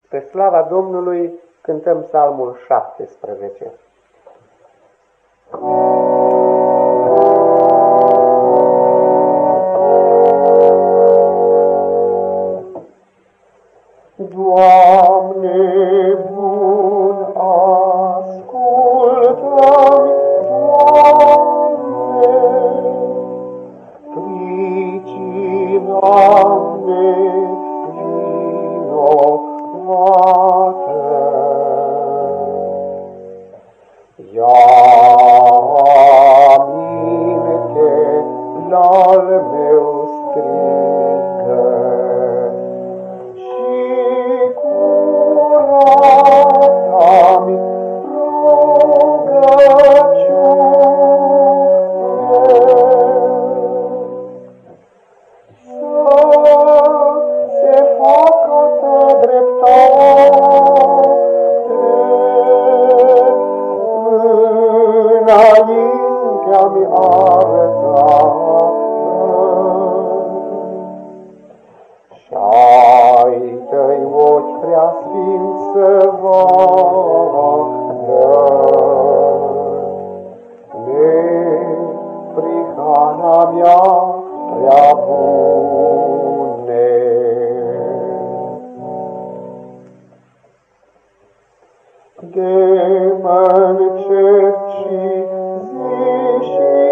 Pe slava Domnului cântăm psalmul 17. Doamne bun, ascultă-mi, Doamne, pricina nevinovată. Ia aminte la-al meu strigăt și curată-mi rugăciune. Să se facă ta dreptate înaintea-mi arătată, și-ai tăi ochi preasfinți să vadă neprihana mea prea bune. De mă încerci zi și